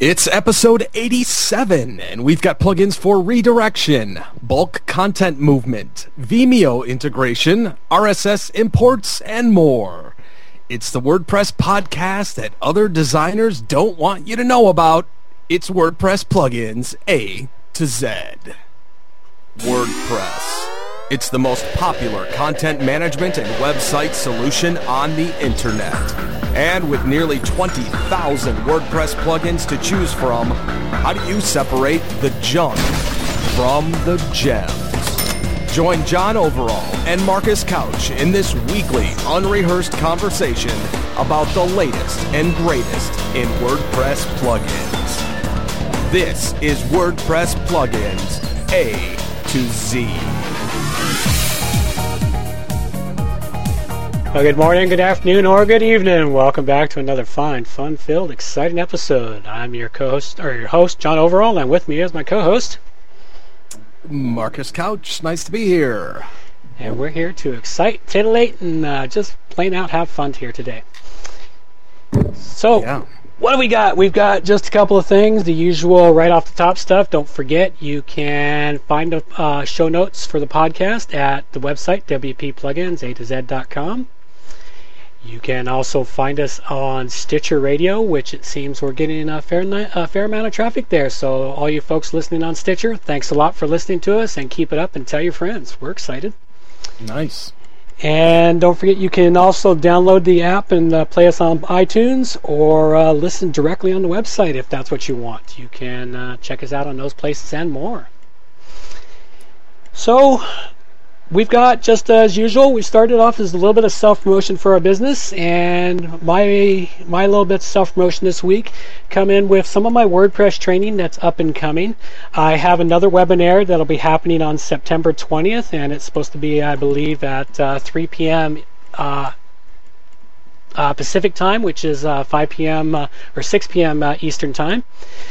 It's episode 87, and we've got plugins for redirection, bulk content movement, Vimeo integration, RSS imports, and more. It's the WordPress podcast that other designers don't want you to know about. It's WordPress plugins A to Z. WordPress. It's the most popular content management and website solution on the internet. And with nearly 20,000 WordPress plugins to choose from, how do you separate the junk from the gems? Join John Overall and Marcus Couch in this weekly unrehearsed conversation about the latest and greatest in WordPress plugins. This is WordPress plugins A to Z. Well, good morning, good afternoon, or good evening. Welcome back to another fun-filled, exciting episode. I'm your host, John Overall, and with me is my co-host, Marcus Couch. Nice to be here. And we're here to excite, titillate, and just plain out have fun here today. So, What do we got? We've got just a couple of things, the usual right off the top stuff. Don't forget, you can find the show notes for the podcast at the website, wppluginsatoz.com. You can also find us on Stitcher Radio, which it seems we're getting a fair amount of traffic there. So all you folks listening on Stitcher, thanks a lot for listening to us, and keep it up and tell your friends. We're excited. Nice. And don't forget, you can also download the app and play us on iTunes, or listen directly on the website if that's what you want. You can check us out on those places and more. So, we've got, just as usual, we started off as a little bit of self-promotion for our business, and my little bit of self-promotion this week come in with some of my WordPress training that's up and coming. I have another webinar that'll be happening on September 20th, and it's supposed to be, I believe, at 3 p.m. Pacific time, which is 5 p.m. Or 6 p.m. Eastern time.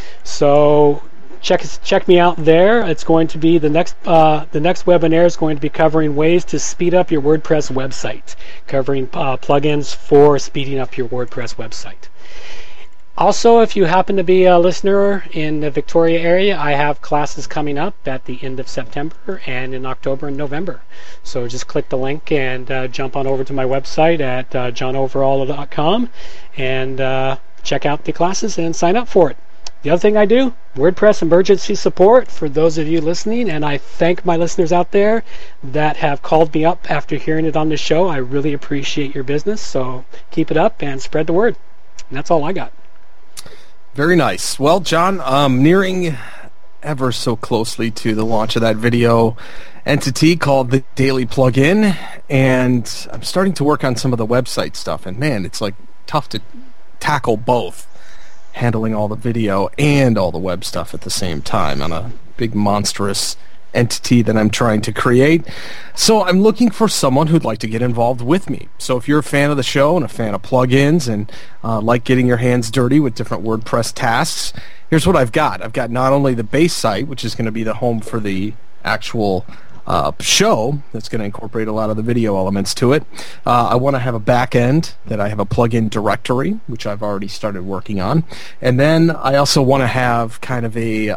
So check me out there. It's going to be the next webinar is going to be covering ways to speed up your WordPress website, covering plugins for speeding up your WordPress website. Also, if you happen to be a listener in the Victoria area, I have classes coming up at the end of September and in October and November. So just click the link and jump on over to my website at johnoverall.com and check out the classes and sign up for it. The other thing I do, WordPress emergency support for those of you listening, and I thank my listeners out there that have called me up after hearing it on the show. I really appreciate your business, so keep it up and spread the word. And that's all I got. Very nice. Well, John, nearing ever so closely to the launch of that video entity called the Daily Plugin, and I'm starting to work on some of the website stuff, and man, it's like tough to tackle both, handling all the video and all the web stuff at the same time on a big monstrous entity that I'm trying to create. So I'm looking for someone who'd like to get involved with me. So if you're a fan of the show and a fan of plugins and like getting your hands dirty with different WordPress tasks, here's what I've got. I've got not only the base site, which is going to be the home for the actual show that's going to incorporate a lot of the video elements to it. I want to have a back end that I have a plugin directory, which I've already started working on. And then I also want to have kind of a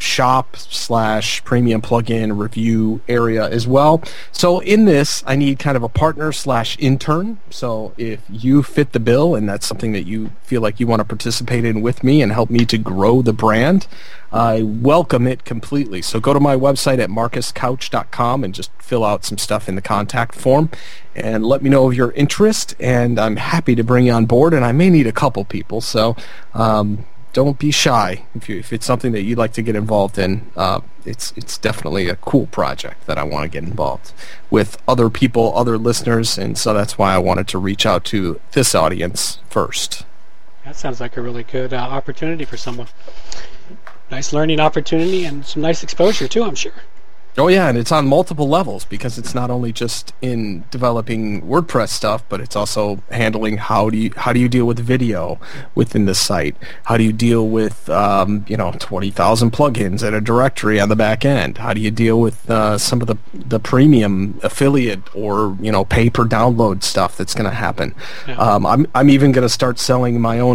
shop/premium plugin review area as well. So in this, I need kind of a partner/intern. So if you fit the bill and that's something that you feel like you want to participate in with me and help me to grow the brand, I welcome it completely. So go to my website at marcuscouch.com and just fill out some stuff in the contact form and let me know of your interest, and I'm happy to bring you on board, and I may need a couple people, so don't be shy. If it's something that you'd like to get involved in, it's definitely a cool project that I want to get involved with other people, other listeners, and so that's why I wanted to reach out to this audience first. That sounds like a really good opportunity for someone. Nice learning opportunity and some nice exposure too, I'm sure. Oh yeah, and it's on multiple levels because it's not only just in developing WordPress stuff, but it's also handling how do you deal with video within the site? How do you deal with 20,000 plugins and a directory on the back end? How do you deal with some of the premium affiliate or pay per download stuff that's going to happen? Yeah. I'm even going to start selling my own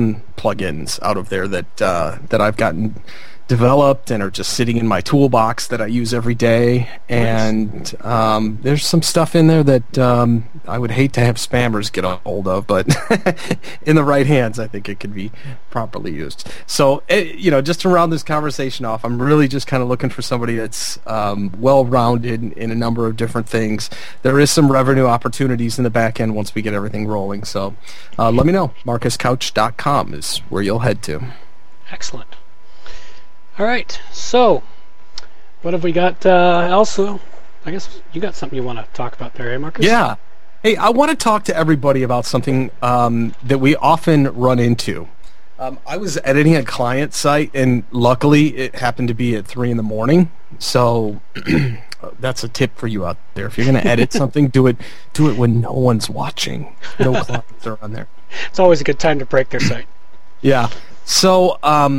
plugins out of there that I've gotten developed and are just sitting in my toolbox that I use every day. And there's some stuff in there that I would hate to have spammers get a hold of, but in the right hands, I think it can be properly used. So, just to round this conversation off, I'm really just kind of looking for somebody that's well-rounded in a number of different things. There is some revenue opportunities in the back end once we get everything rolling. So let me know. MarcusCouch.com is where you'll head to. Excellent. All right, so what have we got else? I guess you got something you want to talk about there, eh, Marcus? Yeah. Hey, I want to talk to everybody about something that we often run into. I was editing a client site, and luckily it happened to be at 3 in the morning. So that's a tip for you out there. If you're going to edit something, do it when no one's watching. No clients are on there. It's always a good time to break their site. Yeah. So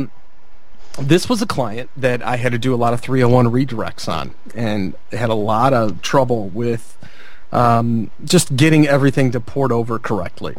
this was a client that I had to do a lot of 301 redirects on, and had a lot of trouble with just getting everything to port over correctly.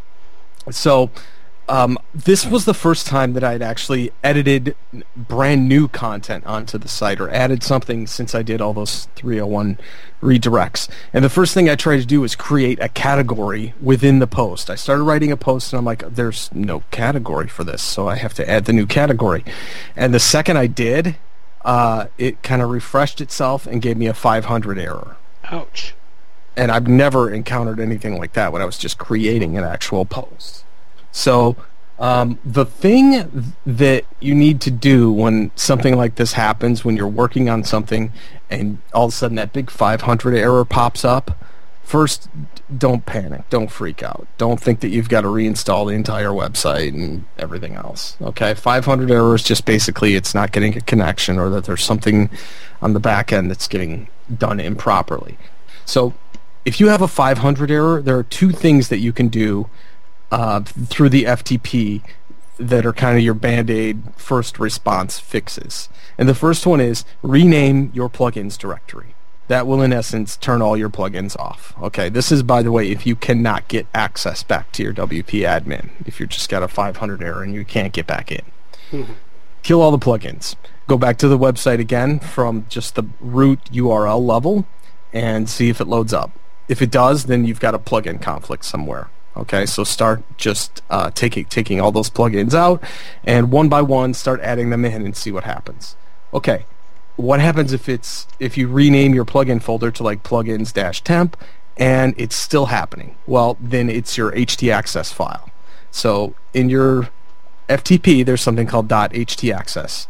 So this was the first time that I'd actually edited brand new content onto the site, or added something since I did all those 301 redirects. And the first thing I tried to do was create a category within the post. I started writing a post, and I'm like, there's no category for this, so I have to add the new category. And the second I did, it kind of refreshed itself and gave me a 500 error. Ouch. And I've never encountered anything like that when I was just creating an actual post. So the thing that you need to do when something like this happens, when you're working on something and all of a sudden that big 500 error pops up, first, don't panic. Don't freak out. Don't think that you've got to reinstall the entire website and everything else. Okay, 500 error is just basically it's not getting a connection, or that there's something on the back end that's getting done improperly. So if you have a 500 error, there are two things that you can do through the FTP that are kind of your Band-Aid first response fixes. And the first one is rename your plugins directory. That will, in essence, turn all your plugins off. Okay, this is, by the way, if you cannot get access back to your WP admin, if you've just got a 500 error and you can't get back in. Mm-hmm. Kill all the plugins. Go back to the website again from just the root URL level and see if it loads up. If it does, then you've got a plugin conflict somewhere. Okay, so start just taking all those plugins out, and one by one start adding them in and see what happens. Okay, what happens if you rename your plugin folder to like plugins-temp and it's still happening? Well, then it's your htaccess file. So in your FTP, there's something called .htaccess.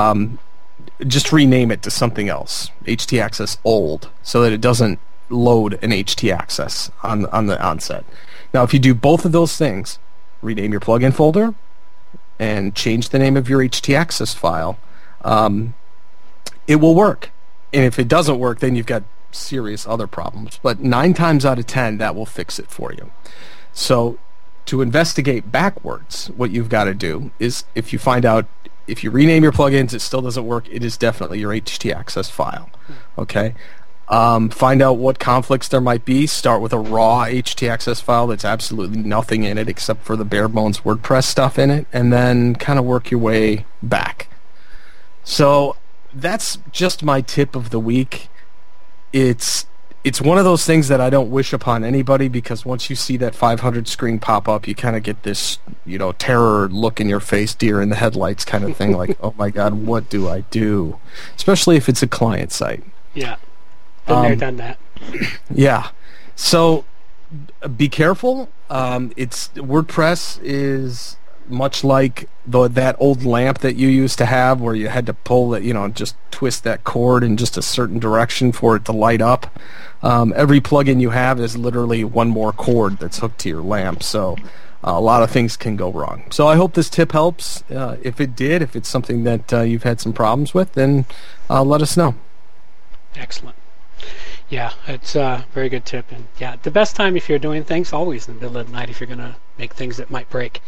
Just rename it to something else, htaccess old, so that it doesn't load an htaccess on the onset. Now, if you do both of those things, rename your plugin folder and change the name of your htaccess file, it will work. And if it doesn't work, then you've got serious other problems. But 9 times out of 10, that will fix it for you. So to investigate backwards, what you've got to do is, if you find out, if you rename your plugins, it still doesn't work, it is definitely your htaccess file. Okay? Find out what conflicts there might be. Start with a raw htaccess file that's absolutely nothing in it except for the bare bones WordPress stuff in it, and then kind of work your way back. So that's just my tip of the week. It's one of those things that I don't wish upon anybody, because once you see that 500 screen pop up, you kind of get this, terror look in your face, deer in the headlights kind of thing, like, oh my God, what do I do? Especially if it's a client site. Yeah. Been there, done that. Yeah. So be careful. WordPress is much like that old lamp that you used to have, where you had to pull it, just twist that cord in just a certain direction for it to light up. Every plugin you have is literally one more cord that's hooked to your lamp. So a lot of things can go wrong. So I hope this tip helps. If it did, if it's something that you've had some problems with, then let us know. Excellent. Yeah, it's a very good tip. And yeah, the best time if you're doing things, always in the middle of the night, if you're going to make things that might break.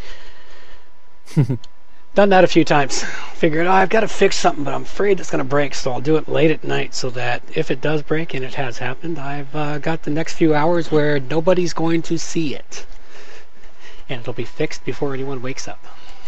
Done that a few times. Figured, I've got to fix something, but I'm afraid it's going to break, so I'll do it late at night, so that if it does break, and it has happened, I've got the next few hours where nobody's going to see it. And it'll be fixed before anyone wakes up.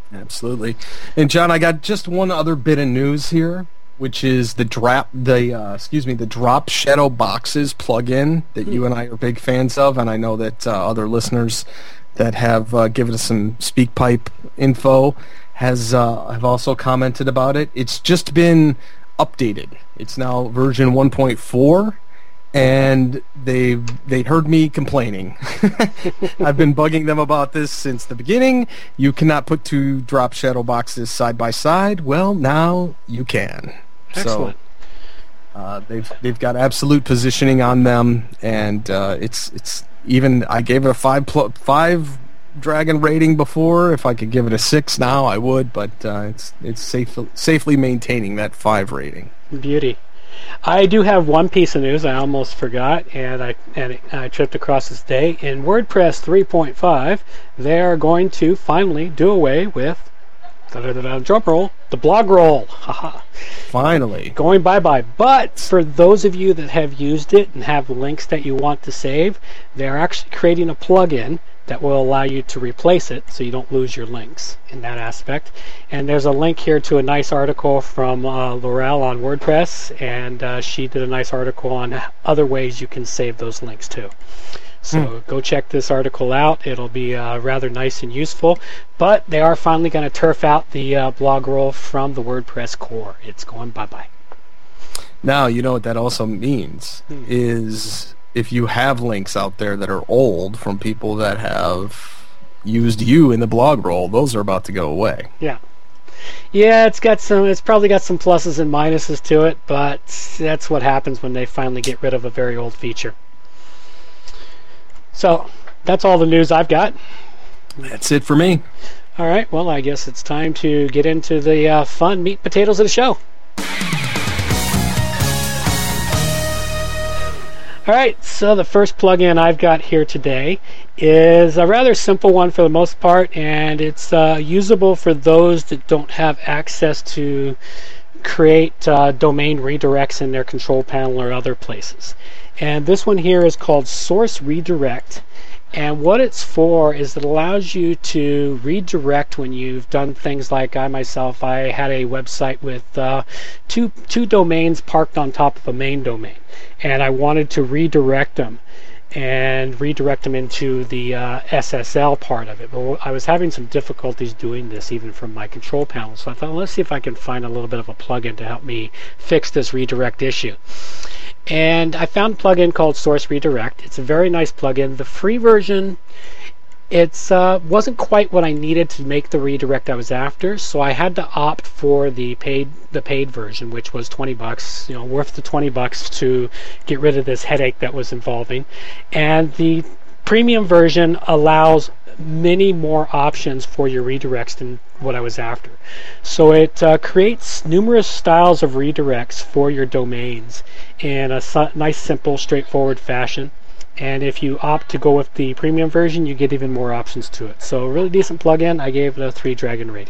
Absolutely. And John, I got just one other bit of news here, which is the drop Shadow Boxes plugin that you and I are big fans of, and I know that other listeners that have given us some SpeakPipe info have also commented about it. It's just been updated. It's now version 1.4. And they heard me complaining. I've been bugging them about this since the beginning. You cannot put two drop shadow boxes side by side. Well, now you can. Excellent. So they've got absolute positioning on them, and it's even. I gave it a 5 dragon rating before. If I could give it a 6 now, I would. But it's safely maintaining that 5 rating. Beauty. I do have one piece of news I almost forgot, and I tripped across this day. In WordPress 3.5, they are going to finally do away with drum roll, the blog roll. Haha. Finally. Going bye-bye. But for those of you that have used it and have links that you want to save, they're actually creating a plugin that will allow you to replace it so you don't lose your links in that aspect. And there's a link here to a nice article from Laurel on WordPress, and she did a nice article on other ways you can save those links too. So go check this article out. It'll be rather nice and useful. But they are finally going to turf out the blog roll from the WordPress core. It's going bye-bye. Now, you know what that also means is if you have links out there that are old from people that have used you in the blog roll, those are about to go away. Yeah, it's probably got some pluses and minuses to it, but that's what happens when they finally get rid of a very old feature. So that's all the news I've got. That's it for me. All right, well, I guess it's time to get into the fun meat and potatoes of the show. Alright, so the first plugin I've got here today is a rather simple one for the most part, and it's usable for those that don't have access to create domain redirects in their control panel or other places. And this one here is called Source Redirect. And what it's for is it allows you to redirect when you've done things like I had a website with two domains parked on top of a main domain, and I wanted to redirect them into the SSL part of it. But I was having some difficulties doing this even from my control panel, so I thought, let's see if I can find a little bit of a plugin to help me fix this redirect issue. And I found a plugin called Source Redirect. It's a very nice plugin. The free version, it's wasn't quite what I needed to make the redirect I was after, so I had to opt for the paid version, which was $20. Worth the $20 to get rid of this headache that was involving. And the premium version allows many more options for your redirects than what I was after. So it creates numerous styles of redirects for your domains in a nice, simple, straightforward fashion. And if you opt to go with the premium version, you get even more options to it. So a really decent plugin. I gave it a 3 dragon rating.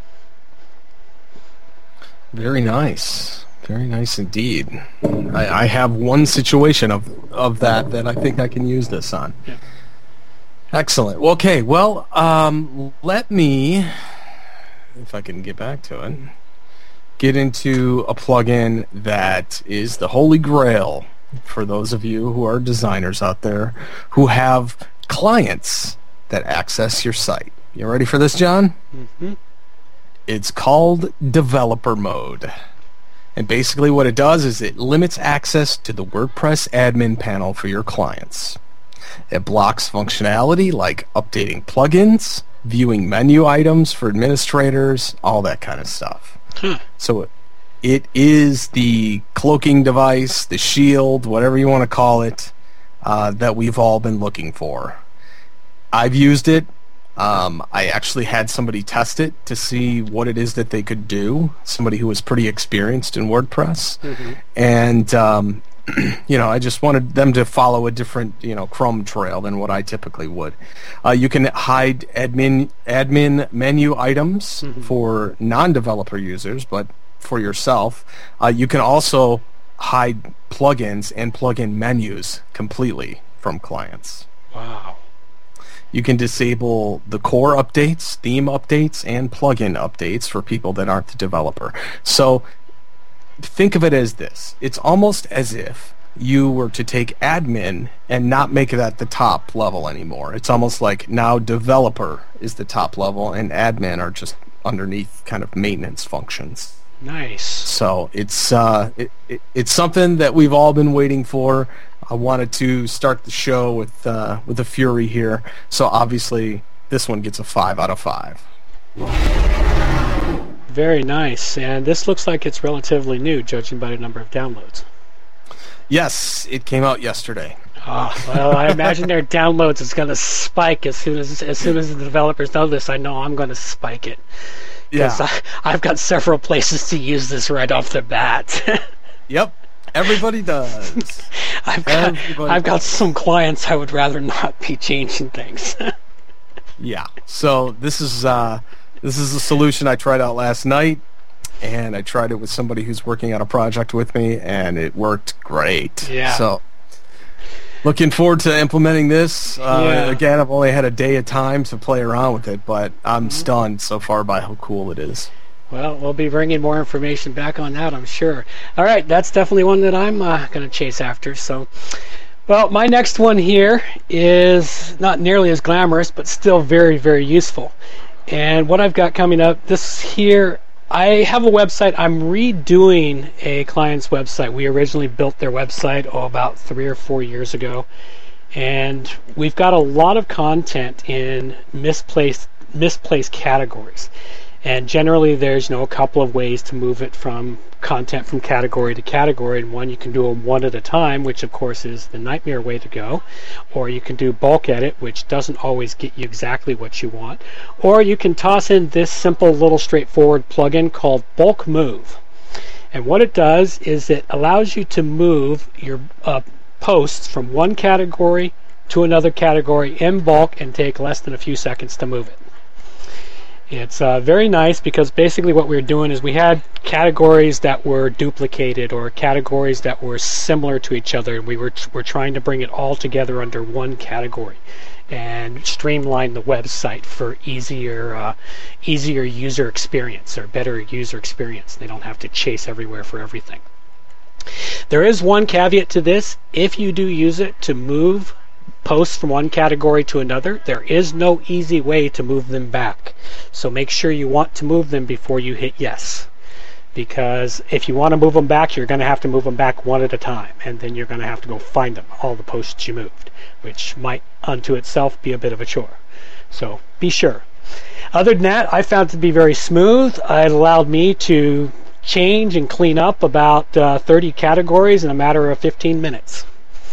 Very nice. Very nice indeed. I have one situation of that I think I can use this on. Yeah. Excellent. Okay, well, let me, if I can get back to it, get into a plugin that is the holy grail for those of you who are designers out there who have clients that access your site. You ready for this, John? Mm-hmm. It's called Developer Mode. And basically what it does is it limits access to the WordPress admin panel for your clients. It blocks functionality like updating plugins, viewing menu items for administrators, all that kind of stuff. So it is the cloaking device, the shield, whatever you want to call it, that we've all been looking for. I've used it. I actually had somebody test it to see what it is that they could do, somebody who was pretty experienced in WordPress. Mm-hmm. And I just wanted them to follow a different, Chrome trail than what I typically would. You can hide admin menu items for non-developer users, but for yourself, you can also hide plugins and plugin menus completely from clients. Wow. You can disable the core updates, theme updates, and plugin updates for people that aren't the developer. So think of it as this. It's almost as if you were to take admin and not make it at the top level anymore. It's almost like now developer is the top level and admin are just underneath kind of maintenance functions. Nice. So it's something that we've all been waiting for. I wanted to start the show with a fury here. So obviously this one gets a 5 out of 5. Very nice. And this looks like it's relatively new, judging by the number of downloads. Yes, it came out yesterday. Oh, well, I imagine their downloads is going to spike as soon as the developers know this. I know I'm going to spike it. Because I've got several places to use this right off the bat. Yep, everybody does. I've got some clients I would rather not be changing things. Yeah, so this is a solution I tried out last night, and I tried it with somebody who's working on a project with me, and it worked great. Yeah. So looking forward to implementing this. Again, I've only had a day of time to play around with it, but I'm stunned so far by how cool it is. Well, we'll be bringing more information back on that, I'm sure. All right, that's definitely one that I'm going to chase after. So, well, my next one here is not nearly as glamorous, but still very, very useful. And what I've got coming up, this here, I have a website. I'm redoing a client's website. We originally built their website about 3 or 4 years ago, and we've got a lot of content in misplaced categories. And generally, there's a couple of ways to move it from content from category to category. And one, you can do them one at a time, which of course is the nightmare way to go. Or you can do bulk edit, which doesn't always get you exactly what you want. Or you can toss in this simple little straightforward plugin called Bulk Move. And what it does is it allows you to move your posts from one category to another category in bulk and take less than a few seconds to move it. It's very nice because basically what we were doing is we had categories that were duplicated or categories that were similar to each other, and we're trying to bring it all together under one category and streamline the website for easier user experience or better user experience. They don't have to chase everywhere for everything. There is one caveat to this. If you do use it to move posts from one category to another, there is no easy way to move them back. So make sure you want to move them before you hit yes. Because if you want to move them back, you're going to have to move them back one at a time, and then you're going to have to go find them, all the posts you moved, which might unto itself be a bit of a chore. So be sure. Other than that, I found it to be very smooth. It allowed me to change and clean up about 30 categories in a matter of 15 minutes.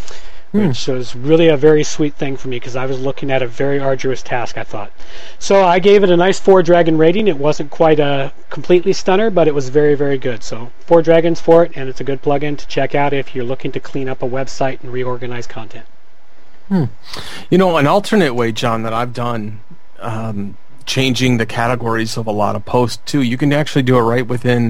Which was really a very sweet thing for me because I was looking at a very arduous task, I thought. So I gave it a nice 4 dragon rating. It wasn't quite a completely stunner, but it was very, very good. So 4 dragons for it, and it's a good plugin to check out if you're looking to clean up a website and reorganize content. An alternate way, John, that I've done changing the categories of a lot of posts, too, you can actually do it right within,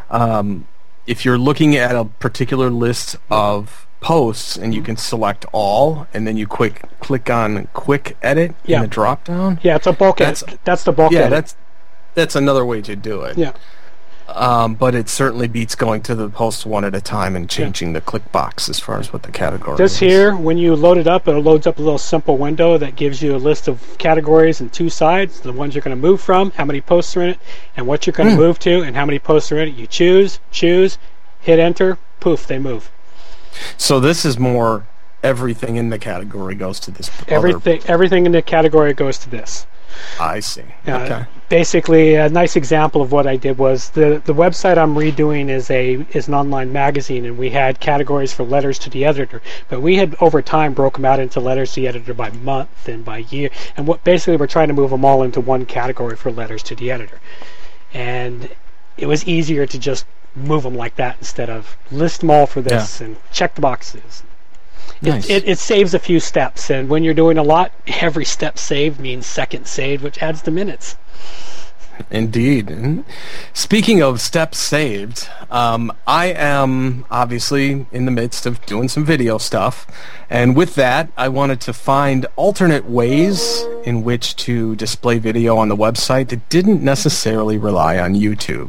if you're looking at a particular list of posts and you can select all and then you click on quick edit in the drop down. Yeah, it's a bulk edit. That's the bulk edit. Yeah, that's another way to do it. Yeah. But it certainly beats going to the posts one at a time and changing the click box as far as what the category is. This here, when you load it loads up a little simple window that gives you a list of categories and 2 sides, the ones you're going to move from, how many posts are in it, and what you're going to move to, and how many posts are in it. You choose, hit enter, poof, they move. So this is more everything in the category goes to this. Everything in the category goes to this. I see. Okay. Basically, a nice example of what I did was the website I'm redoing is an online magazine, and we had categories for letters to the editor. But we had over time broke them out into letters to the editor by month and by year, and basically we're trying to move them all into one category for letters to the editor. And it was easier to just move them like that instead of list them all for this and check the boxes. Nice. It saves a few steps, and when you're doing a lot, every step saved means second saved, which adds to minutes. Indeed. And speaking of steps saved, I am obviously in the midst of doing some video stuff, and with that, I wanted to find alternate ways in which to display video on the website that didn't necessarily rely on YouTube.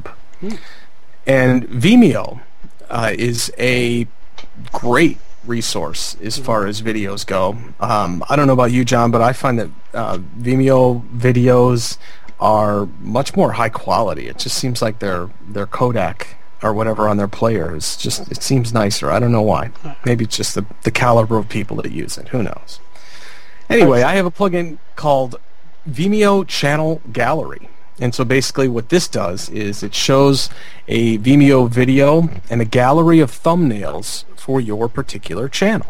And Vimeo is a great resource as far as videos go. I don't know about you, John, but I find that Vimeo videos are much more high quality. It just seems like their codec or whatever on their player is just, it seems nicer. I don't know why. Maybe it's just the caliber of people that use it. Who knows? Anyway, I have a plugin called Vimeo Channel Gallery. And so basically what this does is it shows a Vimeo video and a gallery of thumbnails for your particular channel.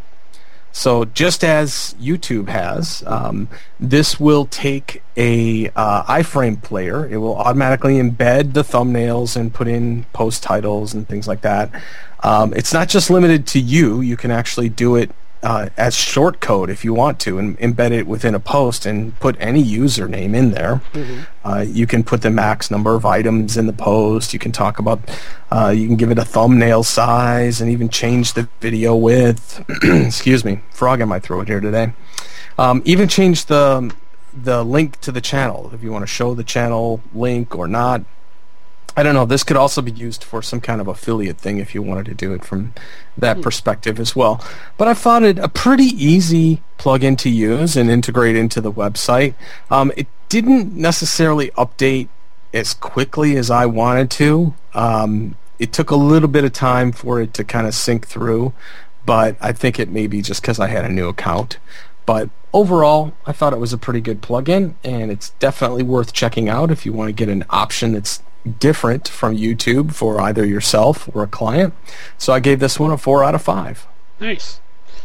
So just as YouTube has, this will take a iframe player. It will automatically embed the thumbnails and put in post titles and things like that. It's not just limited to you. You can actually do it as short code if you want to, and embed it within a post and put any username in there. You can put the max number of items in the post. You can talk about, you can give it a thumbnail size and even change the video width. Excuse me, frog in my throat here today. Even change the link to the channel if you want to show the channel link or not. I don't know, this could also be used for some kind of affiliate thing if you wanted to do it from that perspective as well. But I found it a pretty easy plugin to use and integrate into the website. It didn't necessarily update as quickly as I wanted to. It took a little bit of time for it to kind of sync through, but I think it may be just because I had a new account. But overall, I thought it was a pretty good plugin, and it's definitely worth checking out if you want to get an option that's different from YouTube for either yourself or a client. So I gave this one a 4 out of 5. Nice.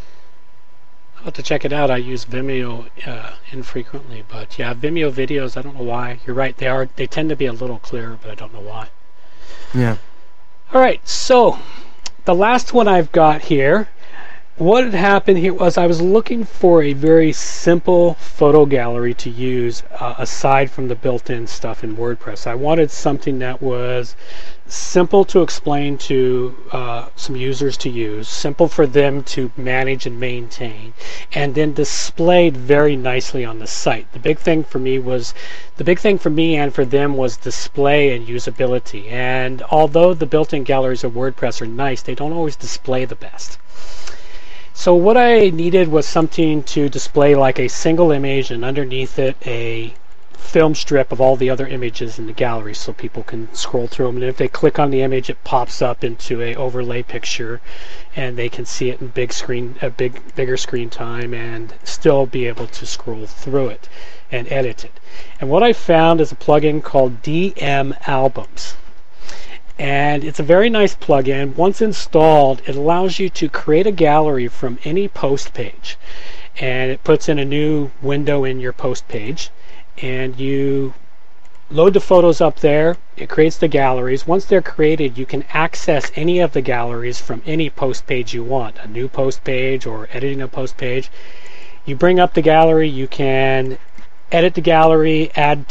I'll have to check it out. I use Vimeo infrequently, but yeah, Vimeo videos, I don't know why. You're right, they tend to be a little clearer, but I don't know why. Yeah. All right, so the last one I've got here, what had happened here was I was looking for a very simple photo gallery to use aside from the built-in stuff in WordPress. I wanted something that was simple to explain to some users to use, simple for them to manage and maintain, and then displayed very nicely on the site. The big thing for me and for them was display and usability. And although the built-in galleries of WordPress are nice, they don't always display the best. So what I needed was something to display like a single image and underneath it a film strip of all the other images in the gallery so people can scroll through them. And if they click on the image, it pops up into a overlay picture and they can see it in bigger screen time and still be able to scroll through it and edit it. And what I found is a plugin called DM Albums. And it's a very nice plugin. Once installed, it allows you to create a gallery from any post page. And it puts in a new window in your post page. And you load the photos up there. It creates the galleries. Once they're created, you can access any of the galleries from any post page you want. A new post page or editing a post page. You bring up the gallery. You can edit the gallery, add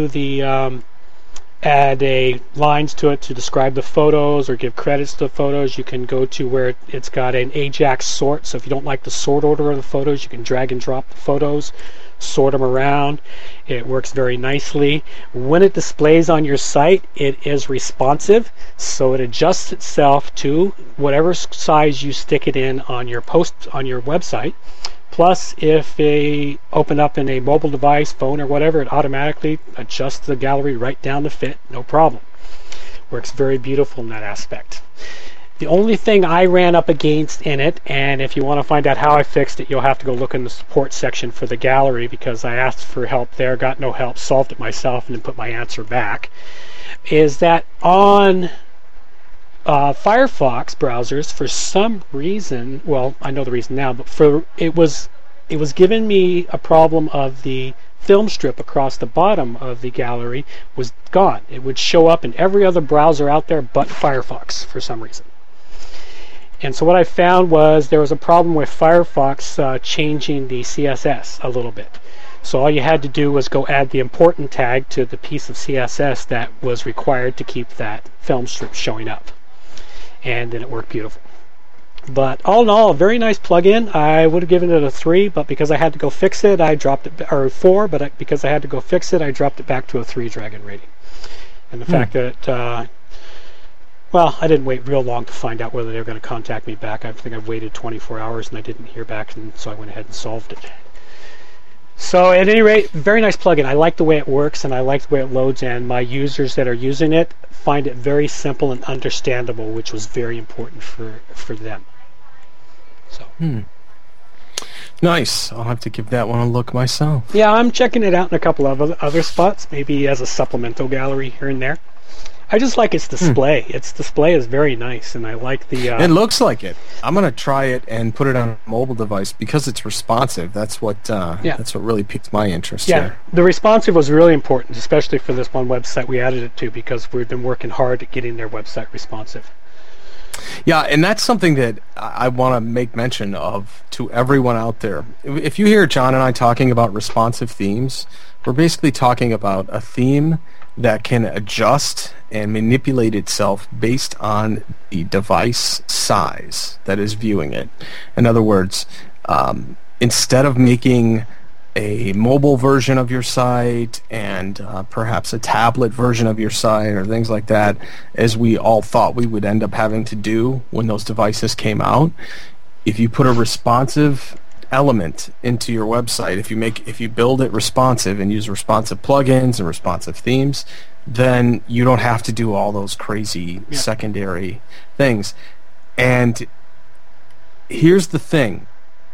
lines to it to describe the photos or give credits to the photos. You can go to where it's got an Ajax sort, so if you don't like the sort order of the photos, you can drag and drop the photos, sort them around. It works very nicely. When it displays on your site, it is responsive, so it adjusts itself to whatever size you stick it in on your website. Plus, if they open up in a mobile device, phone or whatever, it automatically adjusts the gallery right down to fit, no problem. Works very beautiful in that aspect. The only thing I ran up against in it, and if you want to find out how I fixed it, you'll have to go look in the support section for the gallery, because I asked for help there, got no help, solved it myself, and then put my answer back, is that on Firefox browsers, for some reason, well, I know the reason now, but it was giving me a problem of the film strip across the bottom of the gallery was gone. It would show up in every other browser out there but Firefox for some reason. And so what I found was there was a problem with Firefox changing the CSS a little bit. So all you had to do was go add the important tag to the piece of CSS that was required to keep that film strip showing up. And then it worked beautiful. But all in all, a very nice plugin. I would have given it a 3, but because I had to go fix it, I dropped it, or 4, but because I had to go fix it, I dropped it back to a 3 Dragon rating. And the fact that, well, I didn't wait real long to find out whether they were going to contact me back. I think I waited 24 hours and I didn't hear back, and so I went ahead and solved it. So at any rate, very nice plugin. I like the way it works, and I like the way it loads, and my users that are using it find it very simple and understandable, which was very important for them. So. Nice. I'll have to give that one a look myself. Yeah, I'm checking it out in a couple of other spots, maybe as a supplemental gallery here and there. I just like its display. Its display is very nice, and I like the... It looks like it. I'm going to try it and put it on a mobile device because it's responsive. That's what really piqued my interest here. The responsive was really important, especially for this one website we added it to, because we've been working hard at getting their website responsive. Yeah, and that's something that I want to make mention of to everyone out there. If you hear John and I talking about responsive themes, we're basically talking about a theme that can adjust and manipulate itself based on the device size that is viewing it. In other words, instead of making a mobile version of your site and perhaps a tablet version of your site or things like that, as we all thought we would end up having to do when those devices came out, if you put a responsive element into your website, if you build it responsive and use responsive plugins and responsive themes, then you don't have to do all those crazy secondary things. And here's the thing.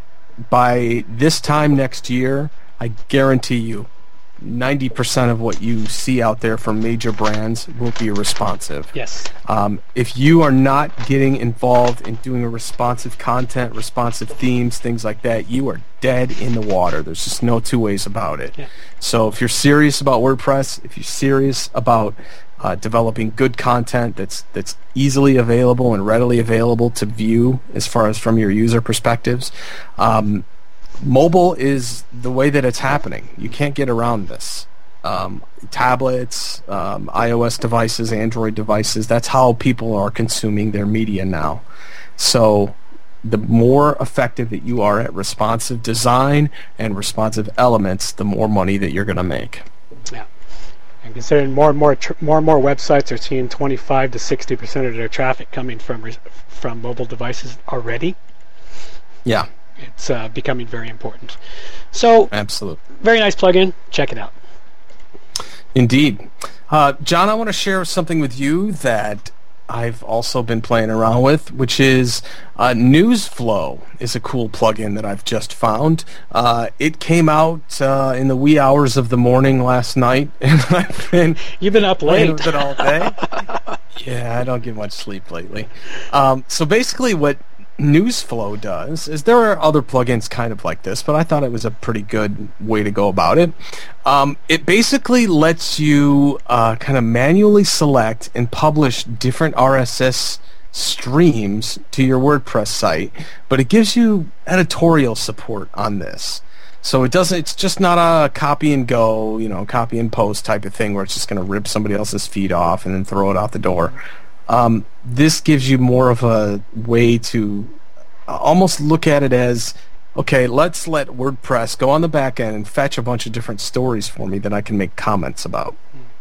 By this time next year, I guarantee you 90% of what you see out there from major brands will be responsive. Yes. If you are not getting involved in doing a responsive content, responsive themes, things like that, you are dead in the water. There's just no two ways about it. Yeah. So if you're serious about WordPress, if you're serious about developing good content that's easily available and readily available to view as far as from your user perspectives, mobile is the way that it's happening. You can't get around this. Tablets, iOS devices, Android devices, that's how people are consuming their media now. So the more effective that you are at responsive design and responsive elements, the more money that you're going to make. Yeah. And considering more and more websites are seeing 25 to 60% of their traffic coming from mobile devices already. Yeah. It's becoming very important. So, absolutely, very nice plugin. Check it out. Indeed. John, I want to share something with you that I've also been playing around with, which is NewsFlow is a cool plugin that I've just found. It came out in the wee hours of the morning last night, and You've been up late. With it all day. Yeah, I don't get much sleep lately. So basically what NewsFlow does is, there are other plugins kind of like this, but I thought it was a pretty good way to go about it. It basically lets you kind of manually select and publish different RSS streams to your WordPress site, but it gives you editorial support on this. So it's just not a copy and go, copy and post type of thing where it's just going to rip somebody else's feed off and then throw it out the door. This gives you more of a way to almost look at it as, okay, let's let WordPress go on the back end and fetch a bunch of different stories for me that I can make comments about.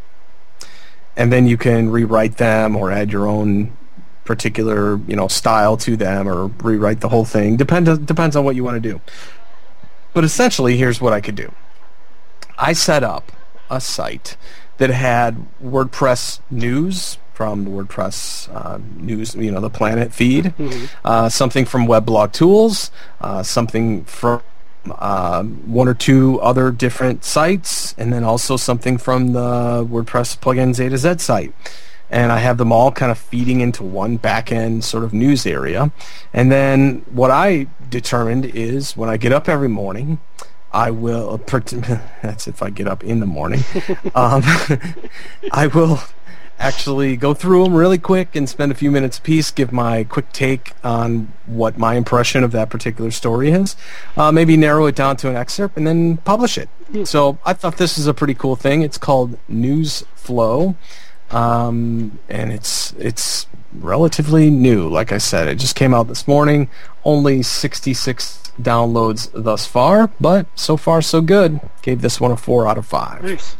And then you can rewrite them or add your own particular, style to them, or rewrite the whole thing. Depends on what you want to do. But essentially, here's what I could do. I set up a site that had WordPress news from the WordPress news, the Planet feed, something from Weblog Tools, something from one or two other different sites, and then also something from the WordPress plugins A to Z site. And I have them all kind of feeding into one back-end sort of news area. And then what I determined is, when I get up every morning, I will, that's if I get up in the morning, I will actually go through them really quick and spend a few minutes apiece, give my quick take on what my impression of that particular story is, maybe narrow it down to an excerpt, and then publish it. So I thought this is a pretty cool thing. It's called News Flow, and it's relatively new. Like I said, it just came out this morning. Only 66 downloads thus far, but so far so good. Gave this one a 4 out of 5. Nice.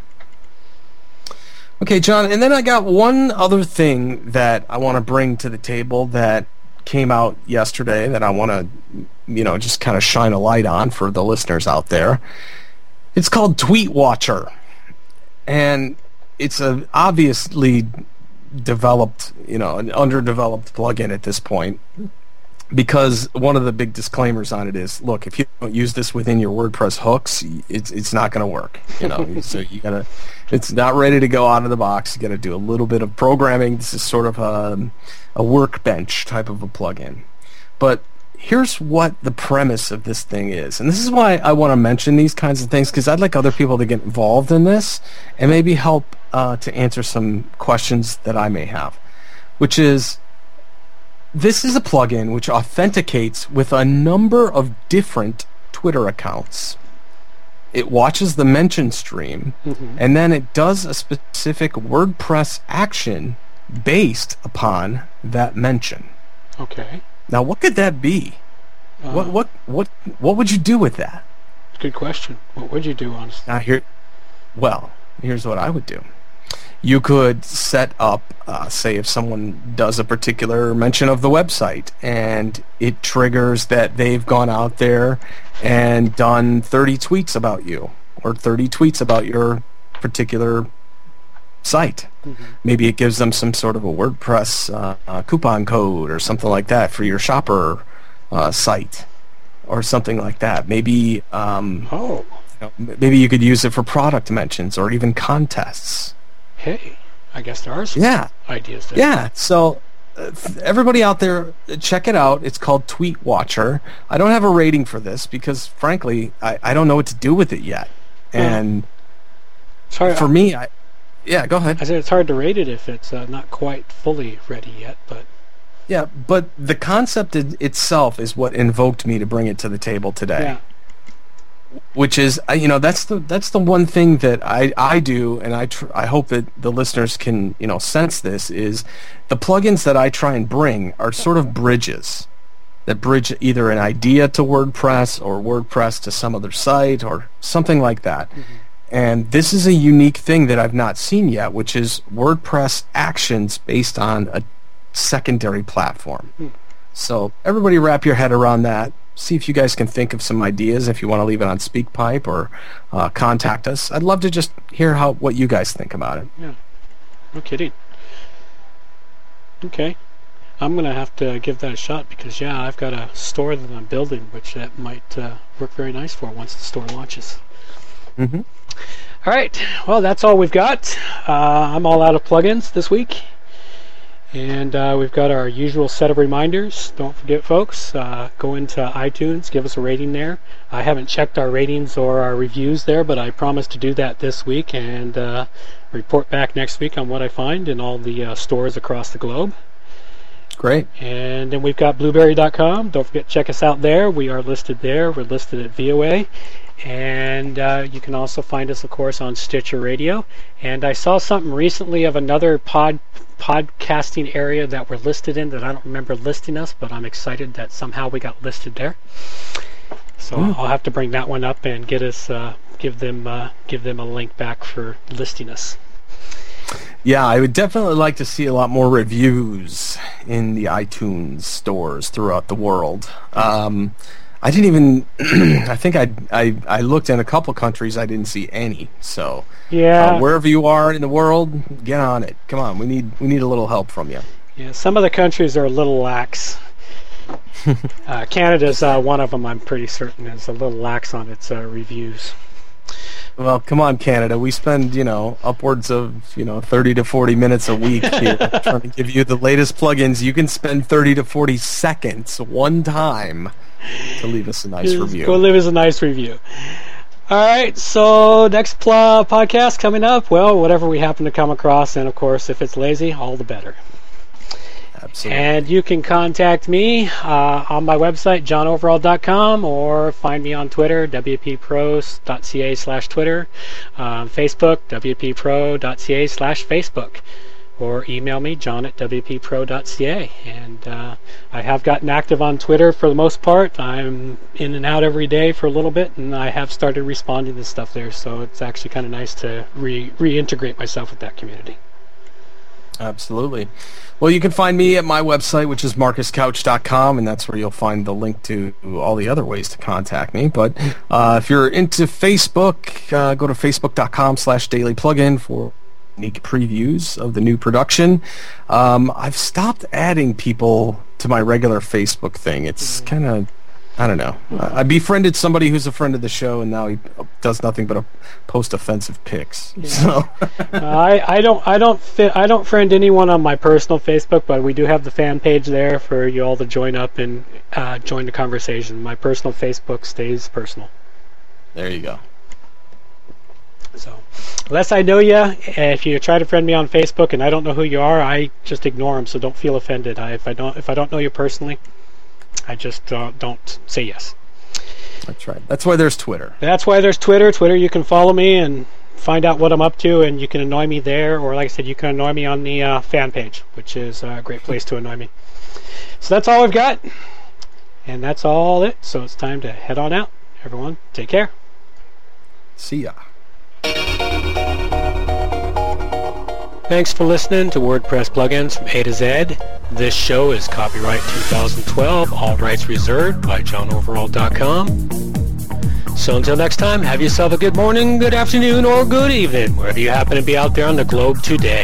Okay, John, and then I got one other thing that I want to bring to the table that came out yesterday that I want to, just kind of shine a light on for the listeners out there. It's called Tweet Watcher, and it's a obviously developed, an underdeveloped plugin at this point, because one of the big disclaimers on it is, look, if you don't use this within your WordPress hooks, it's not going to work. So it's not ready to go out of the box. You got to do a little bit of programming. This is sort of a workbench type of a plugin. But here's what the premise of this thing is, and this is why I want to mention these kinds of things, because I'd like other people to get involved in this and maybe help to answer some questions that I may have, which is, this is a plugin which authenticates with a number of different Twitter accounts. It watches the mention stream, and then it does a specific WordPress action based upon that mention. Okay. Now, what could that be? What would you do with that? Good question. What would you do, honestly? Now here's what I would do. You could set up, say, if someone does a particular mention of the website, and it triggers that they've gone out there and done 30 tweets about you, or 30 tweets about your particular site. Maybe it gives them some sort of a WordPress coupon code or something like that for your shopper site, or something like that. Maybe maybe you could use it for product mentions or even contests. Hey, I guess there are some ideas there. Yeah, so everybody out there, check it out. It's called Tweet Watcher. I don't have a rating for this because, frankly, I don't know what to do with it yet. And for me, go ahead. I said it's hard to rate it if it's not quite fully ready yet, but... Yeah, but the concept itself is what invoked me to bring it to the table today. Yeah. Which is, that's the one thing that I do, and I hope that the listeners can, sense this, is the plugins that I try and bring are sort of bridges that bridge either an idea to WordPress or WordPress to some other site or something like that. And this is a unique thing that I've not seen yet, which is WordPress actions based on a secondary platform. So everybody wrap your head around that. See if you guys can think of some ideas. If you want to leave it on SpeakPipe or contact us, I'd love to just hear what you guys think about it. Yeah, no kidding. Okay, I'm gonna have to give that a shot because I've got a store that I'm building, which that might work very nice for once the store launches. All right, well, that's all we've got. I'm all out of plugins this week. And we've got our usual set of reminders. Don't forget, folks, go into iTunes, give us a rating there. I haven't checked our ratings or our reviews there, but I promise to do that this week and report back next week on what I find in all the stores across the globe. Great. And then we've got blueberry.com. Don't forget to check us out there. We are listed there. We're listed at VOA. And you can also find us, of course, on Stitcher Radio. And I saw something recently of another podcasting area that we're listed in that I don't remember listing us, but I'm excited that somehow we got listed there. So I'll have to bring that one up and get us give them a link back for listing us. Yeah, I would definitely like to see a lot more reviews in the iTunes stores throughout the world. I didn't even. I think I looked in a couple countries. I didn't see any. So wherever you are in the world, get on it. Come on, we need a little help from you. Yeah, some of the countries are a little lax. Canada's one of them. I'm pretty certain is a little lax on its reviews. Well, come on, Canada. We spend, upwards of, 30 to 40 minutes a week here trying to give you the latest plugins. You can spend 30 to 40 seconds one time to leave us a nice review. Go leave us a nice review. All right, so next podcast coming up, well, whatever we happen to come across, and of course, if it's lazy, all the better. Absolutely. And you can contact me on my website, johnoverall.com, or find me on Twitter, wppros.ca/Twitter, Facebook, wppro.ca/Facebook, or email me, john@wppro.ca. And I have gotten active on Twitter for the most part. I'm in and out every day for a little bit, and I have started responding to stuff there, so it's actually kind of nice to reintegrate myself with that community. Absolutely. Well, you can find me at my website, which is marcuscouch.com, and that's where you'll find the link to all the other ways to contact me. But if you're into Facebook, go to facebook.com/dailyplugin for unique previews of the new production. I've stopped adding people to my regular Facebook thing. It's kind of, I don't know. I befriended somebody who's a friend of the show, and now he does nothing but post offensive pics. Yeah. So I don't friend anyone on my personal Facebook, but we do have the fan page there for you all to join up and join the conversation. My personal Facebook stays personal. There you go. So, unless I know you, if you try to friend me on Facebook and I don't know who you are, I just ignore them. So don't feel offended. If I don't know you personally, I just don't say yes. That's right. That's why there's Twitter. That's why there's Twitter. Twitter, you can follow me and find out what I'm up to, and you can annoy me there, or like I said, you can annoy me on the fan page, which is a great place to annoy me. So that's all I've got, and that's all it. So it's time to head on out. Everyone, take care. See ya. Thanks for listening to WordPress Plugins from A to Z. This show is copyright 2012, all rights reserved by johnoverall.com. So until next time, have yourself a good morning, good afternoon, or good evening, wherever you happen to be out there on the globe today.